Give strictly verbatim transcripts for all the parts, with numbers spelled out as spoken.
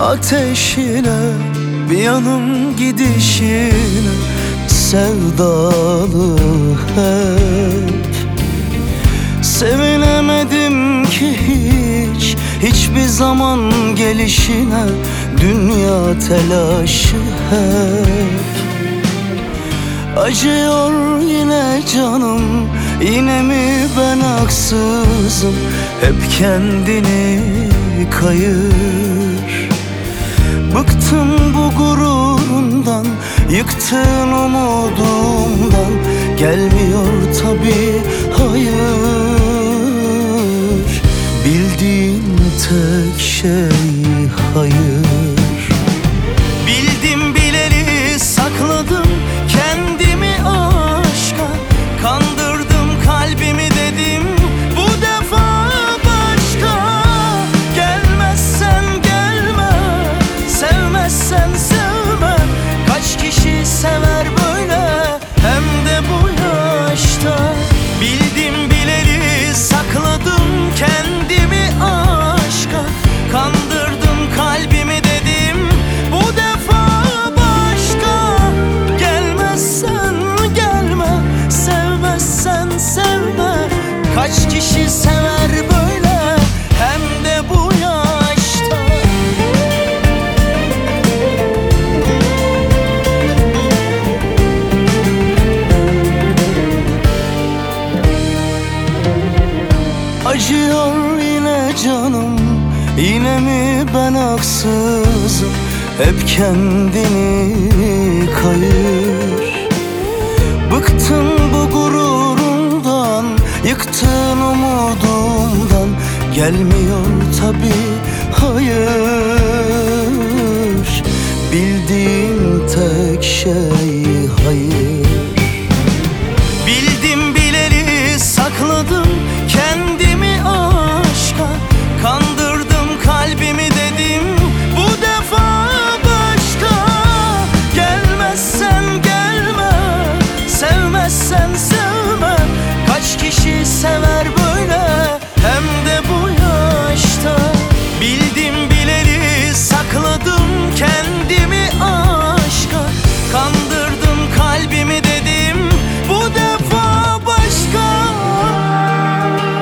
ateşine, bir yanım gidişine sevdalı hep. Sevinemedim ki hiç, hiçbir zaman gelişine, dünya telaşı hep. Acıyor yine canım, yine mi ben haksızım? Hep kendini kayır. Bıktım bu gururundan, yıktığın umudumdan. Gelmiyor tabi hayır. Bildiğin tek şey hayır. Bildim bileli sakladım kendimi aşka, kandırdım kalbimi dedim bu defa başka. Gelmezsen gelme, sevmezsen sevme. Kaç kişi sever böyle, hem de bu yaşta. Bildim bileli sakladım kendimi aşka, kandırdım kalbimi dedim bu defa başka. Gelmezsen gelme, sevmezsen sevme. Kaç kişi sever böyle, hem de bu yaşta. Acıyor yine canım, yine mi ben haksızım? Hep kendini kayır. Bıktım bu gururundan, yıktığın umudumdan. Gelmiyor tabi hayır. Bildiğin tek şey hayır. Bildim bileli sakladım kendimi aşka, kandırdım kalbimi dedim bu defa başka. Gelmezsen gelme, sevmezsen sevme. Kaç kişi sever böyle, hem de bu yaşta. Bildim bileli sakladım kendimi aşka, kandırdım kalbimi dedim bu defa başka.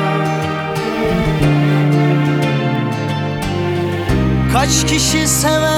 Kaç kişi sever